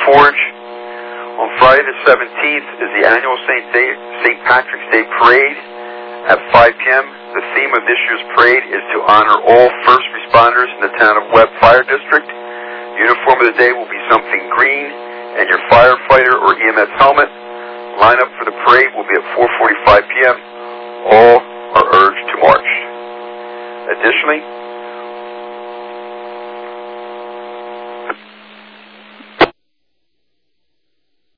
Forge. On Friday the 17th is the annual St. Patrick's Day Parade at 5 p.m. The theme of this year's parade is to honor all first responders in the town of Webb Fire District. The uniform of the day will be something green, and your firefighter or EMS helmet. Line up for the parade will be at 4:45 p.m. All are urged to march. Additionally,